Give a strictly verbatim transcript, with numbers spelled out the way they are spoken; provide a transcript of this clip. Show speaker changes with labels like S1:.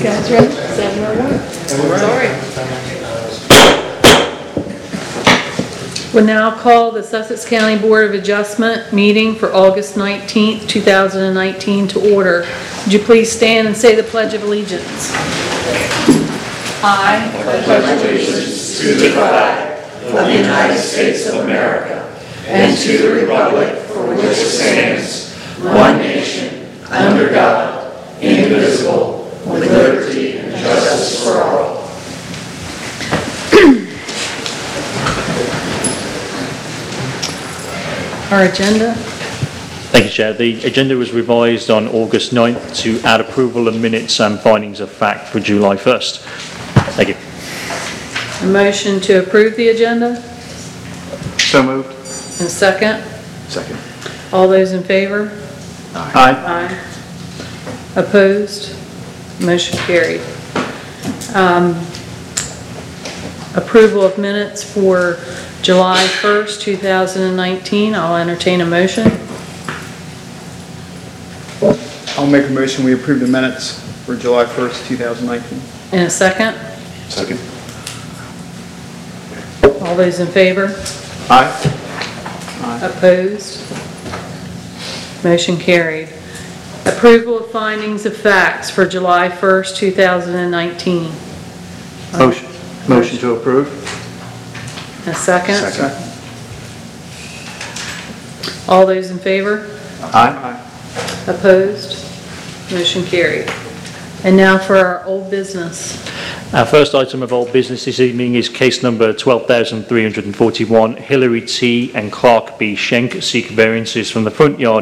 S1: guys ready? seven oh one. Sorry. We'll now call the Sussex County Board of Adjustment meeting for August nineteenth, two thousand nineteen to order. Would you please stand and say the Pledge of Allegiance? I
S2: pledge allegiance to the flag of the United States of America and to the republic for which it stands, one nation, under God, indivisible, with liberty and justice for all.
S1: Our agenda.
S3: Thank you, Chair. The agenda was revised on August ninth to add approval of minutes and findings of fact for July first. Thank you.
S1: A motion to approve the agenda.
S4: So moved.
S1: And second.
S4: Second.
S1: All those in favor?
S4: Aye.
S1: Aye. Opposed? Motion carried. Um, approval of minutes for July first, two thousand nineteen. I'll entertain a motion.
S4: I'll make a motion we approve the minutes for July first, two thousand nineteen.
S1: And a second.
S4: Second.
S1: All those in favor?
S4: Aye. Aye.
S1: Opposed? Motion carried. Approval of findings of facts for July first, two thousand nineteen.
S4: Motion. Motion to approve.
S1: A second.
S4: Second.
S1: All those in favor?
S4: Aye.
S1: Opposed? Motion carried. And now for our old business.
S3: Our first item of old business this evening is case number twelve thousand three hundred forty-one, Hillary T. and Clark B. Schenk seek variances from the front yard